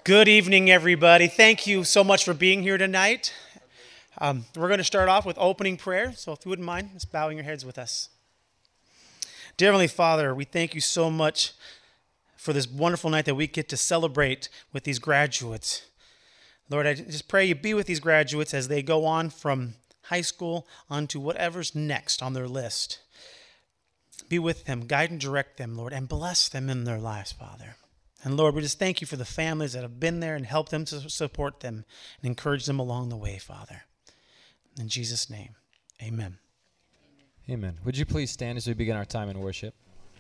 Good evening, everybody. Thank you so much for being here tonight. We're going to start off with opening prayer, so if you wouldn't mind, just bowing your heads with us. Dear Heavenly Father, we thank you so much for this wonderful night that we get to celebrate with these graduates. Lord, I just pray you be with these graduates as they go on from high school onto whatever's next on their list. Be with them, guide and direct them, Lord, and bless them in their lives, Father. And Lord, we just thank you for the families that have been there and helped them to support them and encourage them along the way, Father. In Jesus' name, amen. Amen. Would you please stand as we begin our time in worship?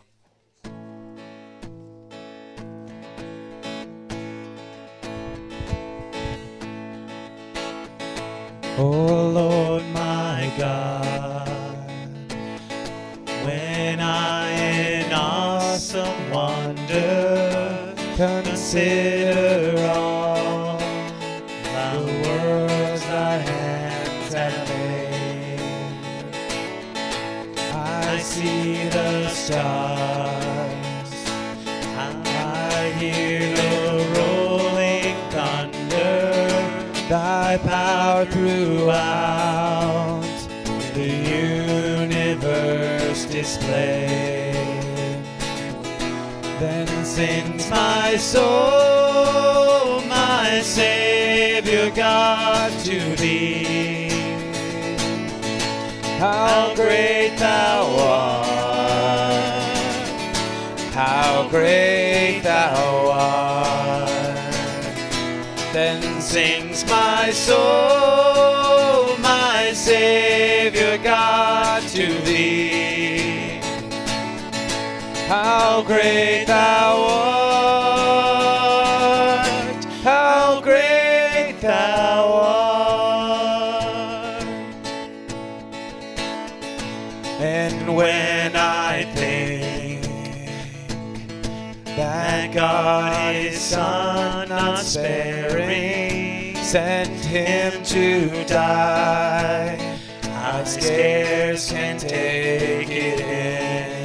Oh Lord my God, when I in awesome wonder consider all the worlds thy hands have made, I see the stars, I hear the rolling thunder, thy power throughout the universe displayed. Then sings my soul, my Savior God, to thee. How great thou art, how great thou art. Then sings my soul, my Savior God, to thee. How great thou art, how great thou art. And when I think that God his Son not sparing sent him to die, I scarce can take it in,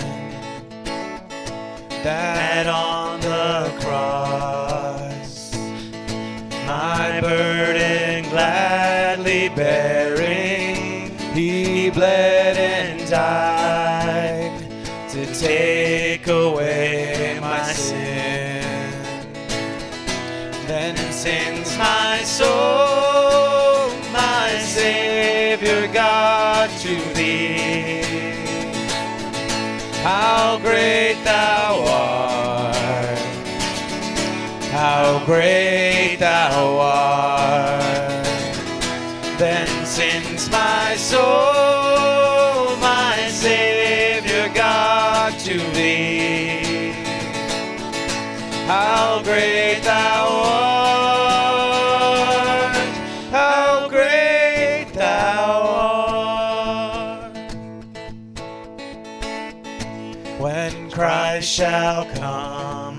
that on the cross, my burden gladly bearing, he bled and died to take away my sin. Then sings my soul, my Savior God, to thee. How great thou art, how great thou art. Then sings my soul, my Savior God, to thee. How great thou art, how great thou art. When Christ shall come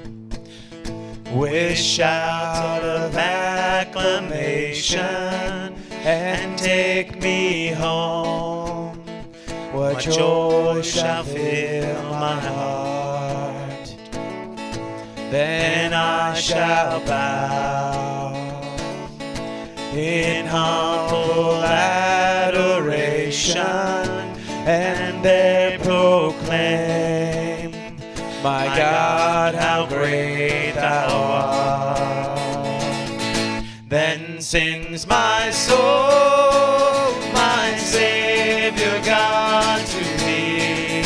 with shout of acclamation and take me home, what joy shall fill my heart. Then I shall bow in humble adoration and there proclaim, my God, how great thou art. Then sings my soul, my Savior God, to thee.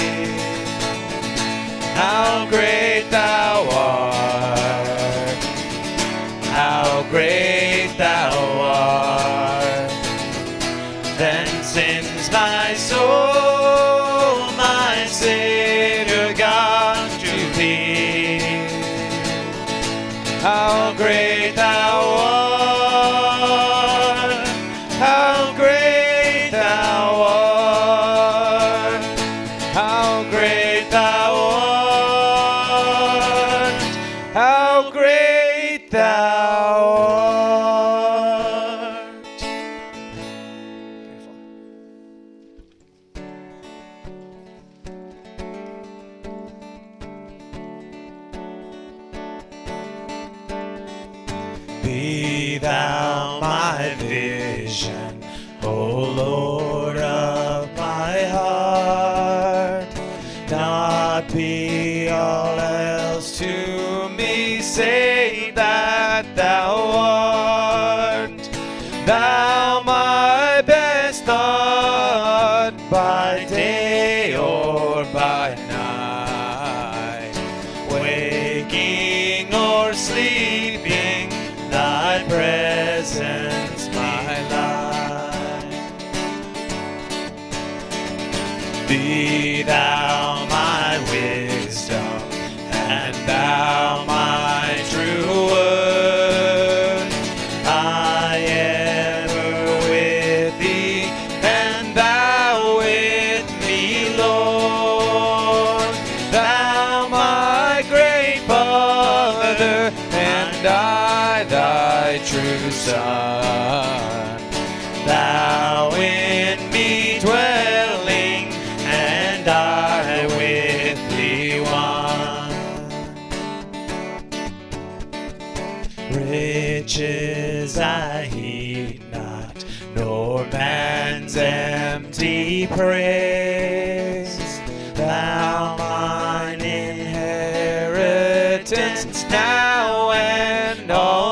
How great thou art, how great thou art. Then sings my soul, my Savior God, to thee. How great thou art, how great thou art, how great thou art, how great thou art. Beautiful. Be thou my vision, O Lord of my heart. Not be all else to me, save that thou art. Thou my best thought, by day or by night, waking or sleeping, thy presence my life. Be thou my wisdom, and thou my true word. I ever with thee, and thou with me, Lord. Thou my great Father, and I thy true Son. Thou in me dwelling, and I with thee one. Riches I heed not, nor man's empty praise. Thou mine inheritance, now and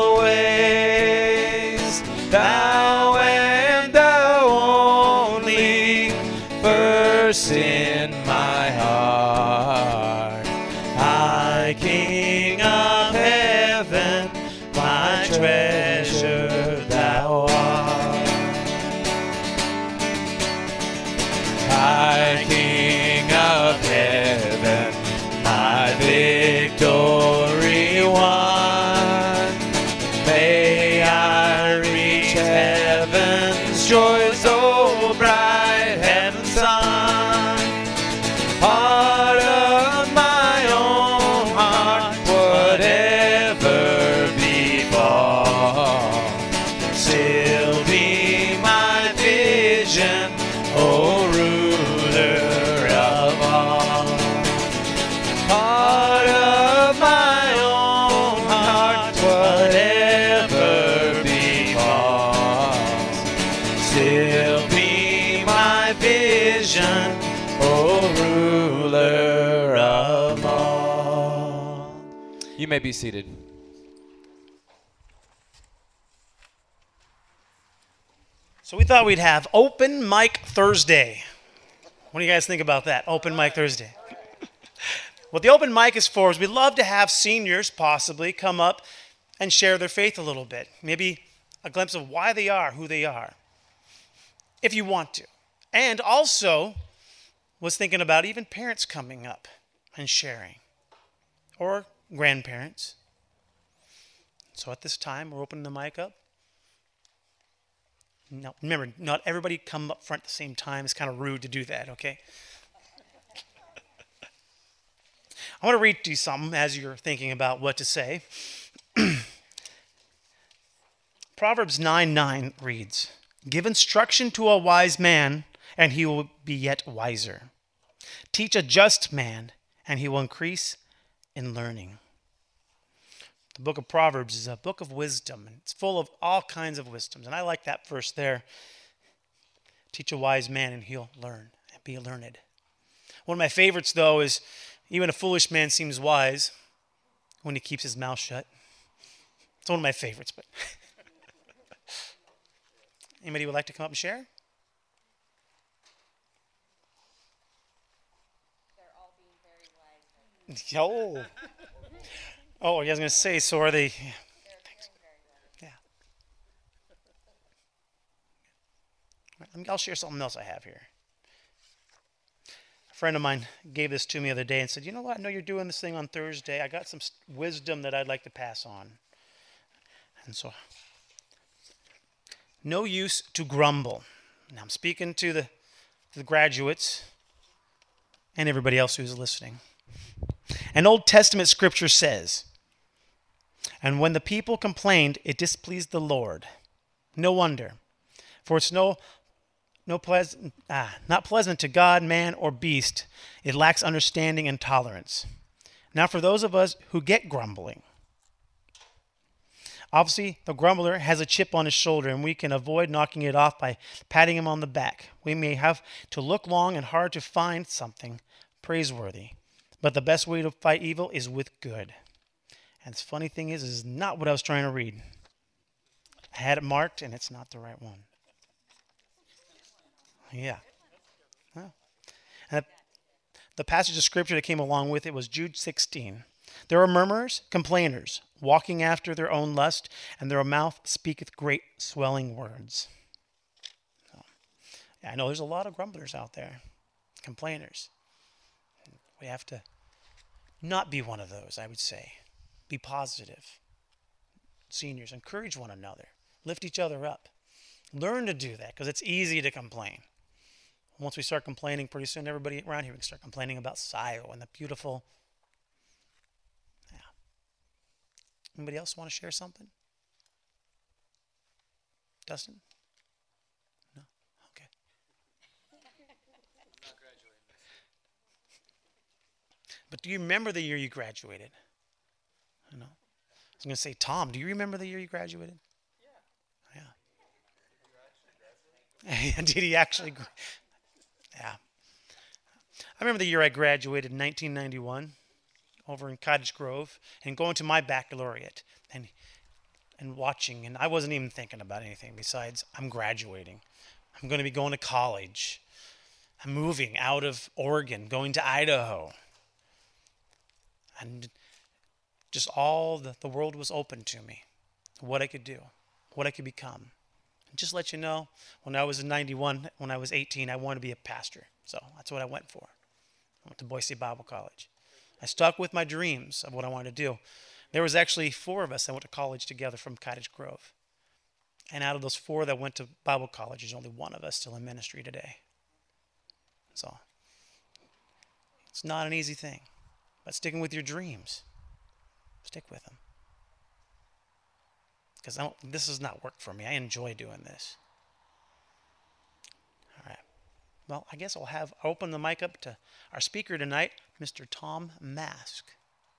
always. Thou and thou only, first in my heart. I, King of heaven, my treasure thou art. I, King of heaven, my victory won. May I reach heaven's joys, oh bright heaven's sun. Heart of my own heart, whatever befall, still be my vision, O ruler of all. Heart of my own heart, whatever befalls, still be my vision, O ruler of all. You may be seated. So we thought we'd have Open Mic Thursday. What do you guys think about that? Open Mic Thursday. What the open mic is for is we'd love to have seniors possibly come up and share their faith a little bit. Maybe a glimpse of why they are who they are, if you want to. And also was thinking about even parents coming up and sharing, or grandparents. So at this time, we're opening the mic up. Now, remember, not everybody come up front at the same time. It's kind of rude to do that, okay? I want to read to you something as you're thinking about what to say. Proverbs 9:9 reads, "Give instruction to a wise man, and he will be yet wiser. Teach a just man, and he will increase in learning." The book of Proverbs is a book of wisdom, and it's full of all kinds of wisdoms. And I like that verse there. Teach a wise man, and he'll learn and be learned. One of my favorites, though, is even a foolish man seems wise when he keeps his mouth shut. It's one of my favorites. But anybody would like to come up and share? They're all being very wise. Oh, I was going to say, so are they? They're being very wise. Yeah. I'll share something else I have here. A friend of mine gave this to me the other day and said, "You know what? I know you're doing this thing on Thursday. I got some wisdom that I'd like to pass on." And so, no use to grumble. Now I'm speaking to the graduates and everybody else who's listening. An Old Testament scripture says, "And when the people complained, it displeased the Lord. No wonder, for it's not pleasant to God, man, or beast. It lacks understanding and tolerance." Now for those of us who get grumbling, Obviously, the grumbler has a chip on his shoulder, and we can avoid knocking it off by patting him on the back. We may have to look long and hard to find something praiseworthy, but the best way to fight evil is with good. And the funny thing is not what I was trying to read. I had it marked, and it's not the right one. Yeah. Well, and the passage of scripture that came along with it was Jude 16. There are murmurers, complainers, walking after their own lust, and their mouth speaketh great swelling words. So, yeah, I know there's a lot of grumblers out there, complainers. We have to not be one of those, I would say. Be positive. Seniors, encourage one another. Lift each other up. Learn to do that because it's easy to complain. Once we start complaining, pretty soon everybody around here can start complaining about Scio and the beautiful. Yeah. Anybody else want to share something? Dustin? No? Okay. But do you remember the year you graduated? I know. I was going to say, Tom, do you remember the year you graduated? Yeah. Did he actually? Yeah. I remember the year I graduated in 1991 over in Cottage Grove and going to my baccalaureate and watching, and I wasn't even thinking about anything besides I'm graduating. I'm going to be going to college. I'm moving out of Oregon, going to Idaho. And just all the world was open to me, what I could do, what I could become. And just let you know, when I was in 91, when I was 18, I wanted to be a pastor. So that's what I went for. I went to Boise Bible College. I stuck with my dreams of what I wanted to do. There was actually 4 of us that went to college together from Cottage Grove. And out of those 4 that went to Bible college, there's only 1 of us still in ministry today. So it's not an easy thing. But sticking with your dreams, stick with them. Because this does not work for me. I enjoy doing this. All right. Well, I guess I'll open the mic up to our speaker tonight, Mr. Tom Mask.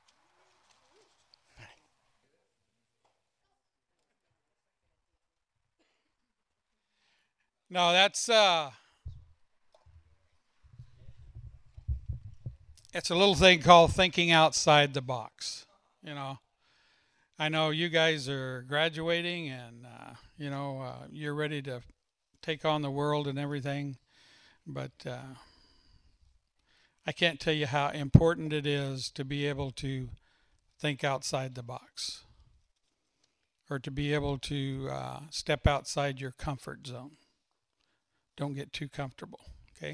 No, it's a little thing called thinking outside the box. I know you guys are graduating and, you're ready to take on the world and everything. But I can't tell you how important it is to be able to think outside the box or to be able to step outside your comfort zone. Don't get too comfortable, okay?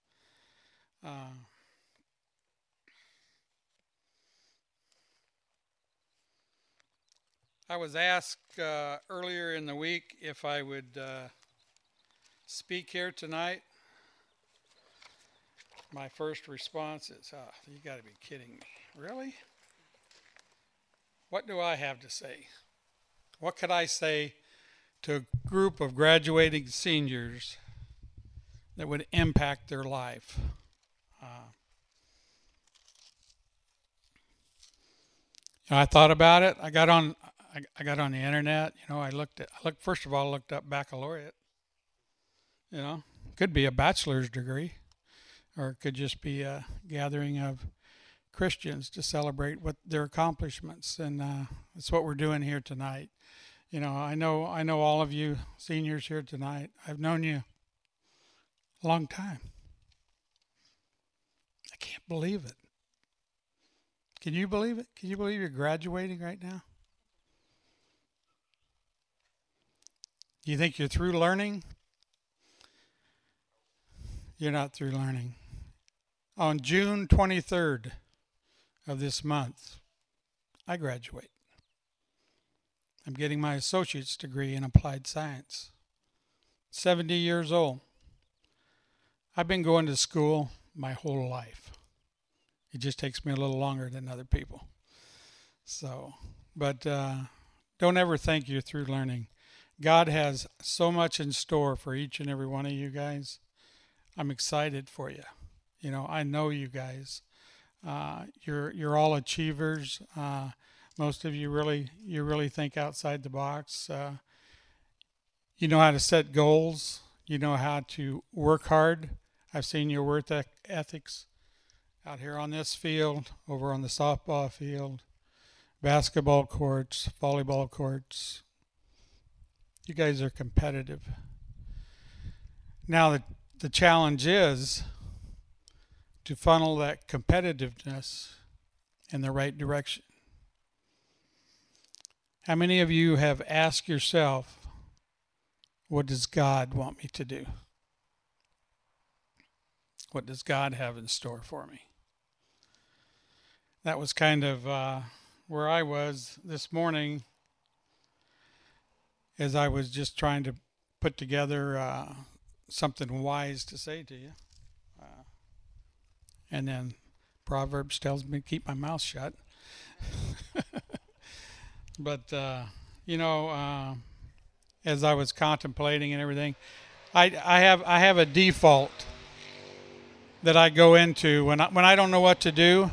I was asked earlier in the week if I would speak here tonight. My first response is, you got to be kidding me. Really? What do I have to say? What could I say to a group of graduating seniors that would impact their life? I thought about it. I got on the internet. I looked up baccalaureate. Could be a bachelor's degree, or it could just be a gathering of Christians to celebrate what their accomplishments, and that's what we're doing here tonight. I know all of you seniors here tonight. I've known you a long time. I can't believe it. Can you believe it? Can you believe you're graduating right now? You think you're through learning? You're not through learning. On June 23rd of this month, I graduate. I'm getting my associate's degree in applied science. 70 years old. I've been going to school my whole life. It just takes me a little longer than other people. But don't ever think you're through learning. God has so much in store for each and every one of you guys. I'm excited for you. I know you guys. You're all achievers. Most of you really think outside the box. You know how to set goals. You know how to work hard. I've seen your work ethics out here on this field, over on the softball field, basketball courts, volleyball courts. You guys are competitive. Now the challenge is to funnel that competitiveness in the right direction. How many of you have asked yourself, what does God want me to do? What does God have in store for me? That was kind of where I was this morning as I was just trying to put together something wise to say to you. And then Proverbs tells me to keep my mouth shut. But, as I was contemplating and everything, I have a default that I go into when I don't know what to do.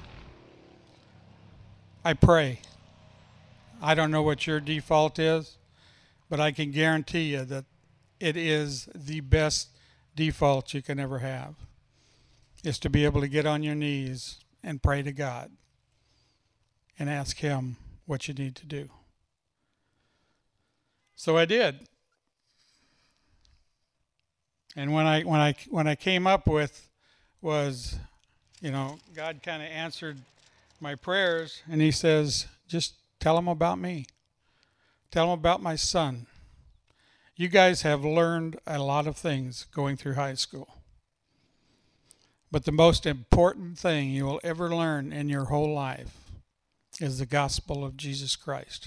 I pray. I don't know what your default is, but I can guarantee you that it is the best default you can ever have, is to be able to get on your knees and pray to God and ask Him what you need to do. So I did. And when I came up with was, God kind of answered my prayers, and He says, just tell them about me. Tell them about my son. You guys have learned a lot of things going through high school. But the most important thing you will ever learn in your whole life is the gospel of Jesus Christ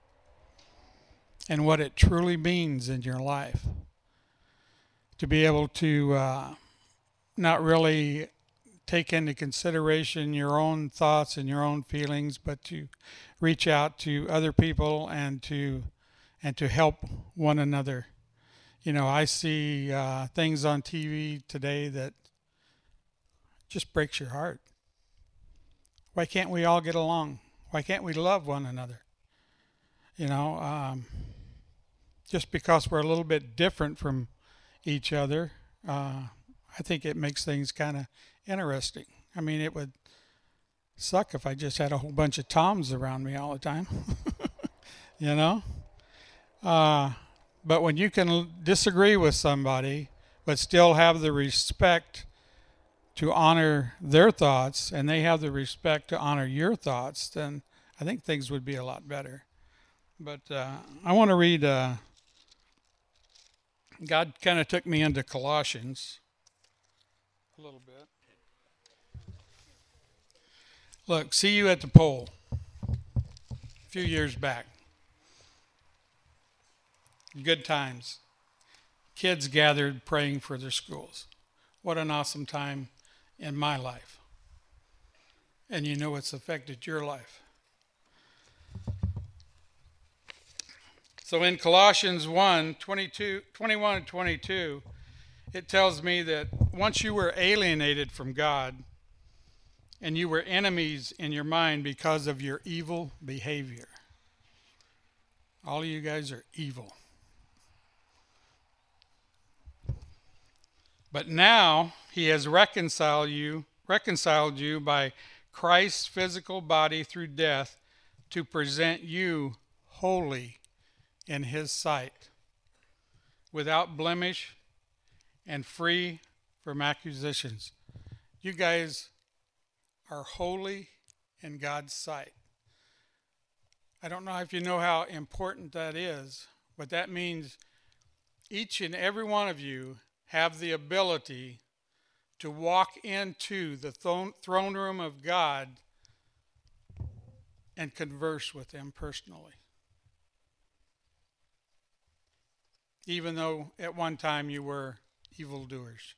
and what it truly means in your life. To be able to not really take into consideration your own thoughts and your own feelings, but to reach out to other people and to help one another. I see things on TV today that just breaks your heart. Why can't we all get along? Why can't we love one another? Just because we're a little bit different from each other, I think it makes things kind of interesting. I mean, it would suck if I just had a whole bunch of Toms around me all the time, But when you can disagree with somebody, but still have the respect to honor their thoughts, and they have the respect to honor your thoughts, then I think things would be a lot better. But I want to read, God kind of took me into Colossians a little bit. Look, see you at the pole a few years back. Good times. Kids gathered praying for their schools. What an awesome time in my life. And it's affected your life. So in Colossians 21 and 22, it tells me that once you were alienated from God and you were enemies in your mind because of your evil behavior. All of you guys are evil. But now He has reconciled you by Christ's physical body through death to present you holy in His sight, without blemish and free from accusations. You guys are holy in God's sight. I don't know if you know how important that is, but that means each and every one of you have the ability to walk into the throne room of God and converse with Him personally. Even though at one time you were evildoers.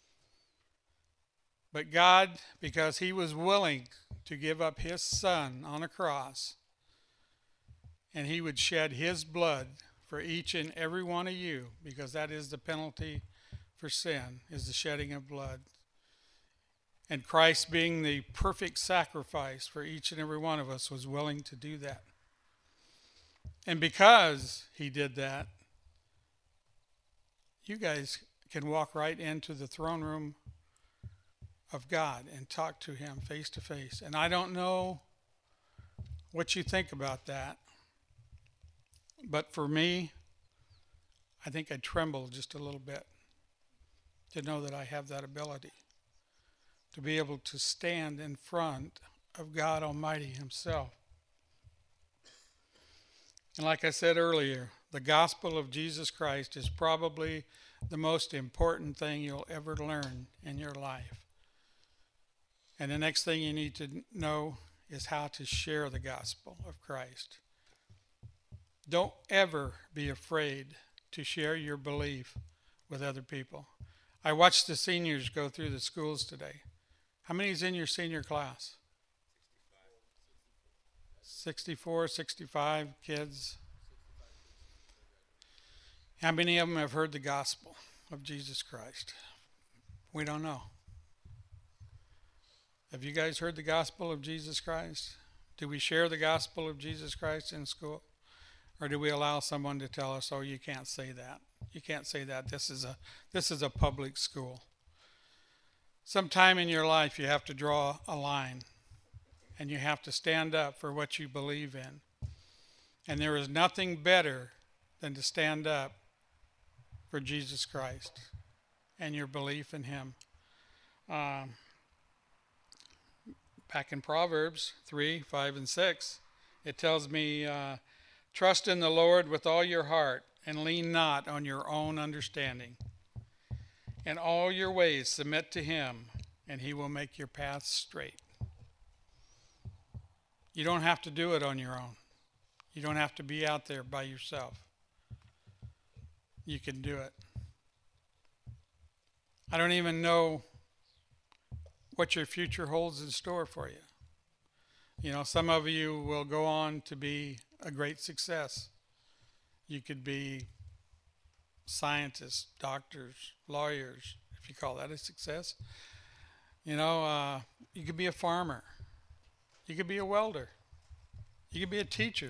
But God, because He was willing to give up His Son on a cross, and He would shed His blood for each and every one of you, because that is the penalty for sin, is the shedding of blood. And Christ, being the perfect sacrifice for each and every one of us, was willing to do that. And because he did that, you guys can walk right into the throne room of God and talk to him face to face. And I don't know what you think about that, but for me, I think I tremble just a little bit to know that I have that ability to be able to stand in front of God Almighty himself. And like I said earlier, the gospel of Jesus Christ is probably the most important thing you'll ever learn in your life. And the next thing you need to know is how to share the gospel of Christ. Don't ever be afraid to share your belief with other people. I watched the seniors go through the schools today. How many is in your senior class? 64, 65 kids. How many of them have heard the gospel of Jesus Christ? We don't know. Have you guys heard the gospel of Jesus Christ? Do we share the gospel of Jesus Christ in school? Or do we allow someone to tell us, oh, you can't say that. You can't say that. This is a public school. Sometime in your life you have to draw a line. And you have to stand up for what you believe in. And there is nothing better than to stand up for Jesus Christ and your belief in him. Back in Proverbs 3, 5, and 6, it tells me, trust in the Lord with all your heart and lean not on your own understanding. In all your ways submit to him, and he will make your paths straight. You don't have to do it on your own. You don't have to be out there by yourself. You can do it. I don't even know what your future holds in store for you. You know, some of you will go on to be a great success. You could be scientists, doctors, lawyers, if you call that a success. You know, you could be a farmer. You could be a welder. You could be a teacher.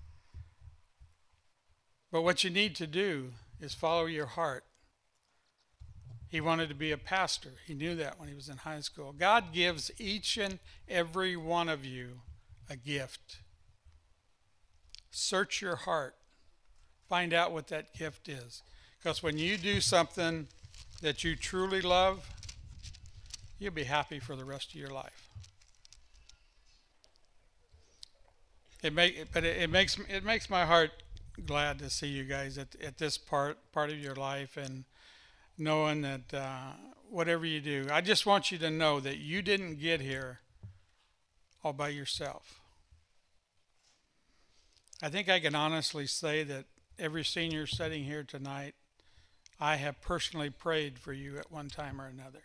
But what you need to do is follow your heart. He wanted to be a pastor. He knew that when he was in high school. God gives each and every one of you a gift. Search your heart. Find out what that gift is. Because when you do something that you truly love, you'll be happy for the rest of your life. It makes my heart glad to see you guys at this part of your life, and knowing that whatever you do, I just want you to know that you didn't get here all by yourself. I think I can honestly say that every senior sitting here tonight, I have personally prayed for you at one time or another.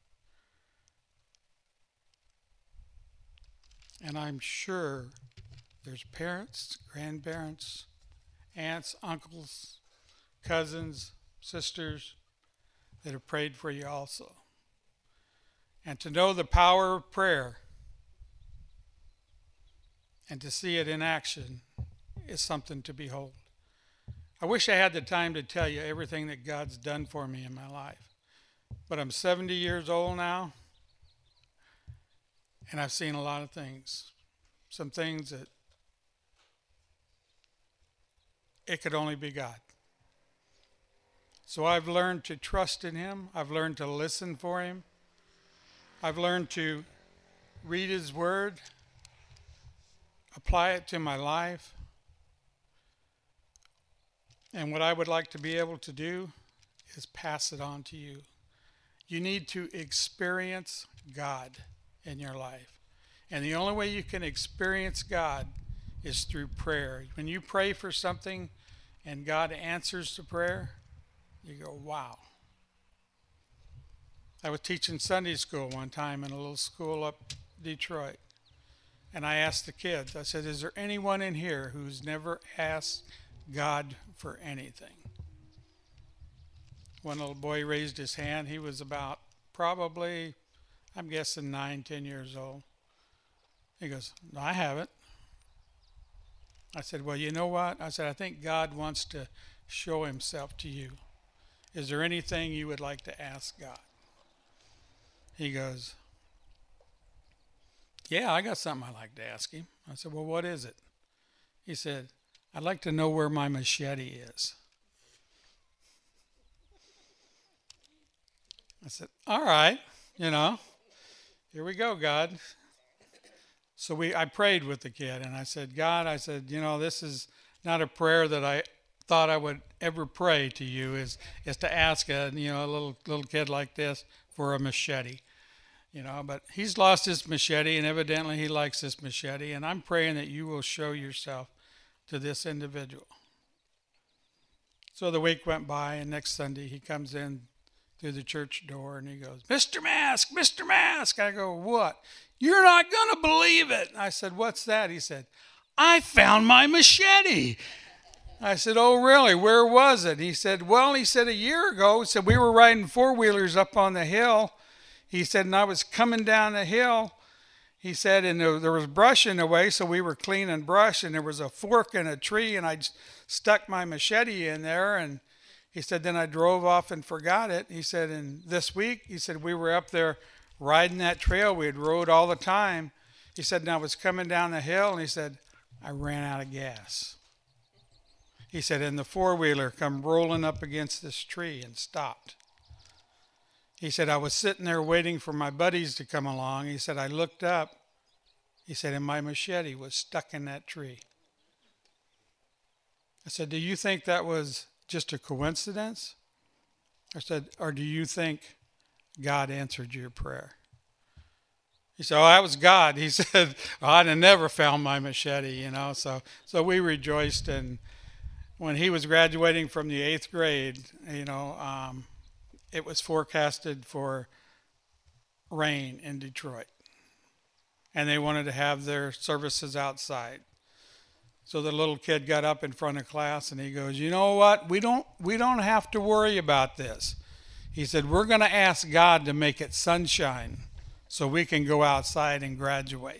And I'm sure there's parents, grandparents, aunts, uncles, cousins, sisters that have prayed for you also. And to know the power of prayer and to see it in action is something to behold. I wish I had the time to tell you everything that God's done for me in my life. But I'm 70 years old now, and I've seen a lot of things. Some things that it could only be God. So I've learned to trust in him. I've learned to listen for him. I've learned to read his word, apply it to my life. And what I would like to be able to do is pass it on to you. You need to experience God in your life. And the only way you can experience God is through prayer. When you pray for something and God answers the prayer, you go, wow. I was teaching Sunday school one time in a little school up Detroit. And I asked the kids, I said, is there anyone in here who's never asked God for anything? One little boy raised his hand. He was about probably, I'm guessing 9, 10 years old. He goes, no, I haven't. I said, well, you know what? I said, I think God wants to show himself to you. Is there anything you would like to ask God? He goes, yeah, I got something I'd like to ask him. I said, well, what is it? He said, I'd like to know where my machete is. I said, all right, here we go, God. So I prayed with the kid, and I said, God, I said, this is not a prayer that I thought I would ever pray to you, is to ask a little kid like this for a machete. But he's lost his machete, and evidently he likes this machete, and I'm praying that you will show yourself to this individual. So the week went by, and next Sunday he comes in through the church door, and he goes, Mr. Mask, Mr. Mask. I go, what? You're not going to believe it. I said, what's that? He said, I found my machete. I said, oh, really? Where was it? He said, well, a year ago, he said, we were riding four-wheelers up on the hill. He said, and I was coming down the hill. He said, and there was brush in the way, so we were cleaning brush, and there was a fork in a tree, and I stuck my machete in there, and he said, then I drove off and forgot it. He said, and this week, he said, we were up there riding that trail. We had rode all the time. He said, and I was coming down the hill, and he said, I ran out of gas. He said, and the four-wheeler come rolling up against this tree and stopped. He said, I was sitting there waiting for my buddies to come along. He said, I looked up. He said, and my machete was stuck in that tree. I said, do you think that was just a coincidence? I said, or do you think God answered your prayer? He said, oh, that was God. He said, oh, I'd have never found my machete, So we rejoiced. And when he was graduating from the 8th grade, it was forecasted for rain in Detroit. And they wanted to have their services outside. So the little kid got up in front of class and he goes, you know what? We don't have to worry about this. He said, we're going to ask God to make it sunshine so we can go outside and graduate.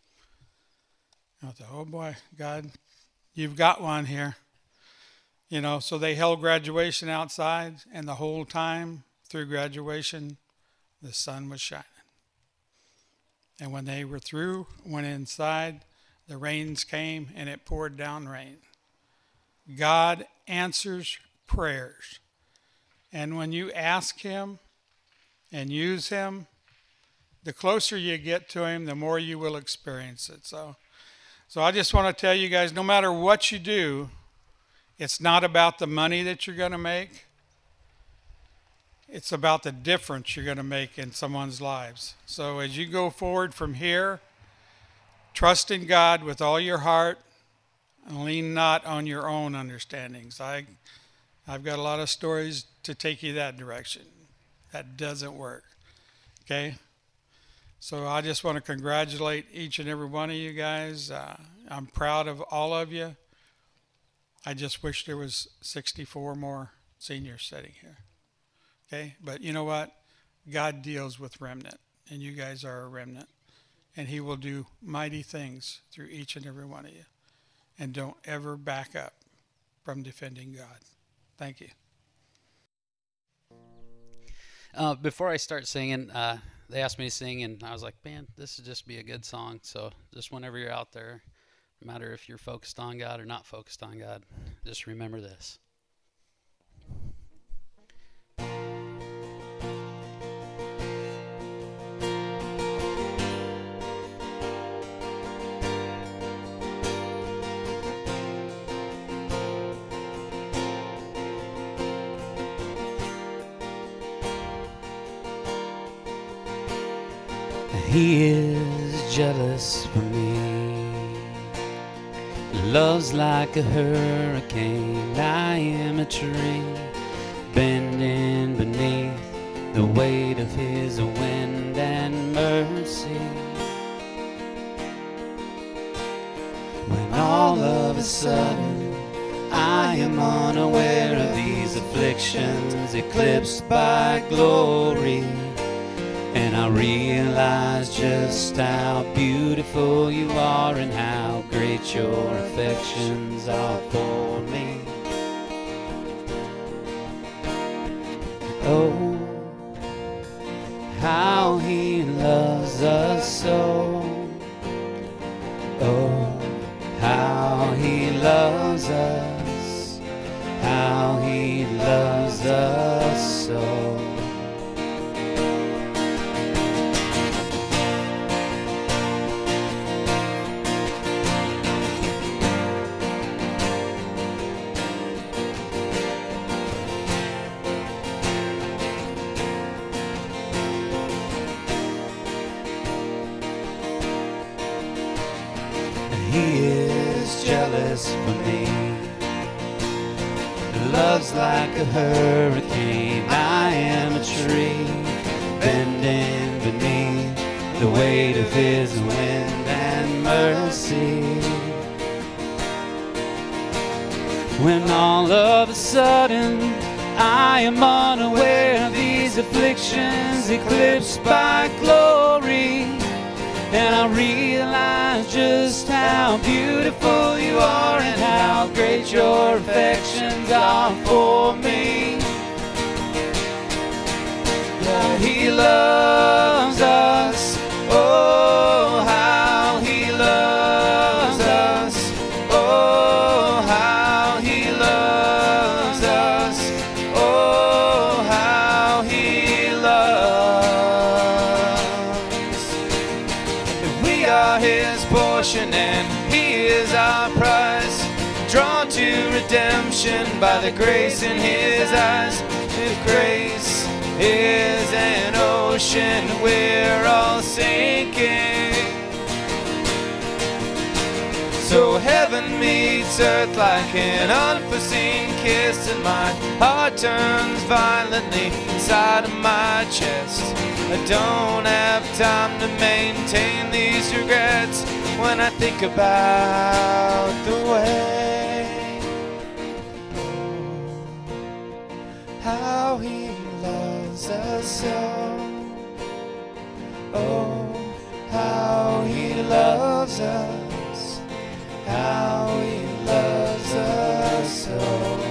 I thought, oh boy, God, you've got one here. So they held graduation outside, and the whole time through graduation, the sun was shining. And when they were through, went inside, the rains came, and it poured down rain. God answers prayers. And when you ask him and use him, the closer you get to him, the more you will experience it. So I just want to tell you guys, no matter what you do, it's not about the money that you're going to make. It's about the difference you're going to make in someone's lives. So as you go forward from here, trust in God with all your heart and lean not on your own understandings. I've got a lot of stories to take you that direction. That doesn't work. Okay? So I just want to congratulate each and every one of you guys. I'm proud of all of you. I just wish there was 64 more seniors sitting here. Okay? But you know what? God deals with remnant, and you guys are a remnant. And he will do mighty things through each and every one of you. And don't ever back up from defending God. Thank you. Before I start singing, they asked me to sing, and I was like, man, this would just be a good song. So just whenever you're out there, no matter if you're focused on God or not focused on God, just remember this. He is jealous for me. Love's like a hurricane. I am a tree bending beneath the weight of his wind and mercy. When all of a sudden I am unaware of these afflictions eclipsed by glory, and And I realize just how beautiful you are and how great your affections are for me. Oh, how he loves us so. Oh, how he loves us. How he loves us so. He is jealous for me. Love's like a hurricane. I am a tree bending beneath the weight of his wind and mercy. When all of a sudden I am unaware of these afflictions eclipsed by glory, and I realize just how beautiful you are and how great your affections are for me. That he loves us, oh, how he loves us, oh, how he loves us, oh, how he loves. We are his portion and he is our prize, drawn to redemption by the grace in his eyes. If grace is an ocean, we're all sinking. So heaven meets earth like an unforeseen kiss, and my heart turns violently inside of my chest. I don't have time to maintain these regrets when I think about the way, how he loves us so. Oh, how he loves us, how he loves us so.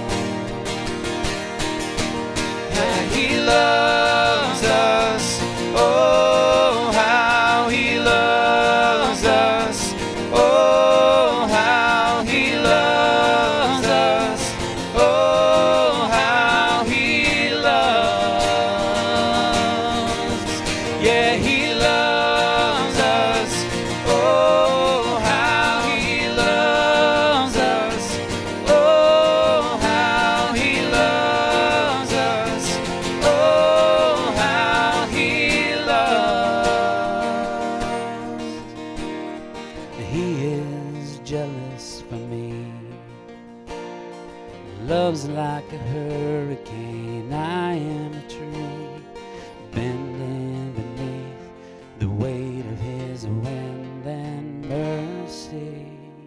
And he loves us, oh, how he loves us, oh, how he loves us, oh, how he loves. Yeah, he loves us, oh, how he loves us, oh, how he loves us, oh, how he loves. He is jealous for me. Love's like a hurricane. I am a tree bending beneath the weight of his wind and mercy.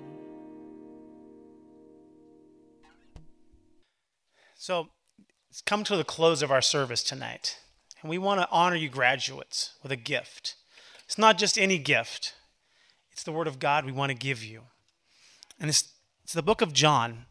So it's come to the close of our service tonight, and we want to honor you graduates with a gift. It's not just any gift. It's the Word of God we want to give you. And it's the book of John.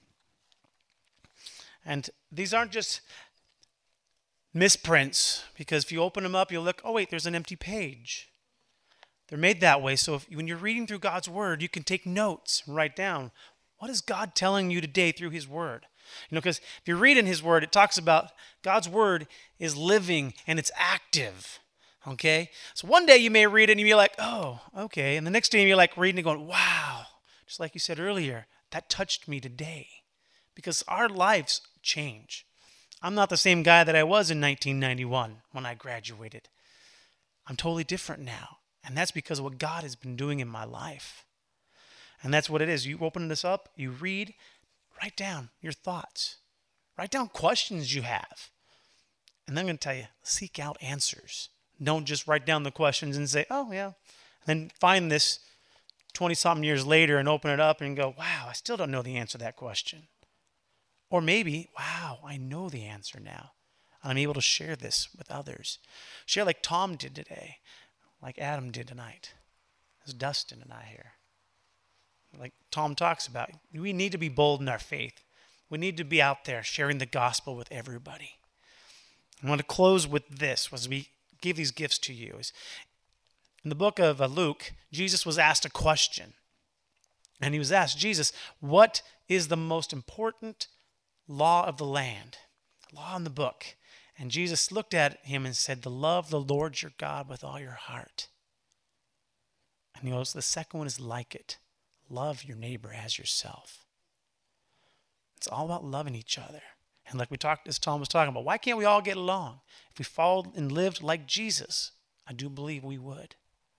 And these aren't just misprints, because if you open them up, you'll look, oh wait, there's an empty page. They're made that way so when you're reading through God's Word, you can take notes and write down, what is God telling you today through his Word? You know, because if you read in his Word, it talks about God's Word is living and it's active. Okay? So one day you may read it and you'll be like, oh, okay. And the next day you're like reading it going, wow. Just like you said earlier, that touched me today. Because our lives change. I'm not the same guy that I was in 1991 when I graduated. I'm totally different now. And that's because of what God has been doing in my life. And that's what it is. You open this up, you read, write down your thoughts. Write down questions you have. And then I'm going to tell you, seek out answers. Don't just write down the questions and say, oh, yeah. And then find this 20-something years later and open it up and go, wow, I still don't know the answer to that question. Or maybe, wow, I know the answer now. I'm able to share this with others. Share like Tom did today, like Adam did tonight. There's Dustin and I here. Like Tom talks about, we need to be bold in our faith. We need to be out there sharing the gospel with everybody. I want to close with this as we give these gifts to you. In the book of Luke, Jesus was asked a question. And he was asked, Jesus, what is the most important law of the land? Law in the book. And Jesus looked at him and said, to love the Lord your God with all your heart. And he goes, the second one is like it. Love your neighbor as yourself. It's all about loving each other. And like we talked, as Tom was talking about, why can't we all get along? If we followed and lived like Jesus, I do believe we would.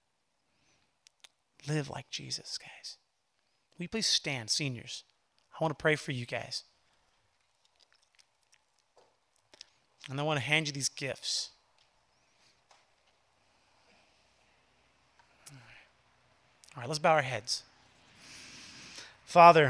Live like Jesus, guys. Will you please stand, seniors? I want to pray for you guys. And I want to hand you these gifts. All right, let's bow our heads. Father,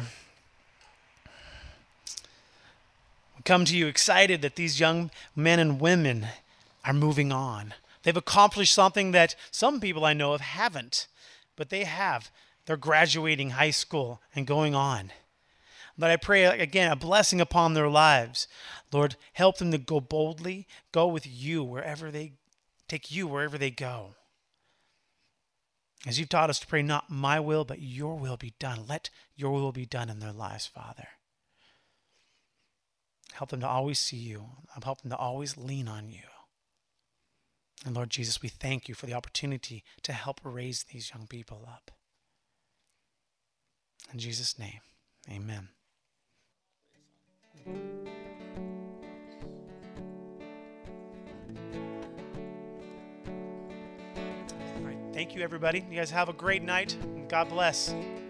we come to you excited that these young men and women are moving on. They've accomplished something that some people I know of haven't, but they have. They're graduating high school and going on. Lord, I pray, again, a blessing upon their lives. Lord, help them to go boldly, go with you wherever they go. As you've taught us to pray, not my will, but your will be done. Let your will be done in their lives, Father. Help them to always see you. Help them to always lean on you. And Lord Jesus, we thank you for the opportunity to help raise these young people up. In Jesus' name, amen. All right, thank you, everybody. You guys have a great night. God bless.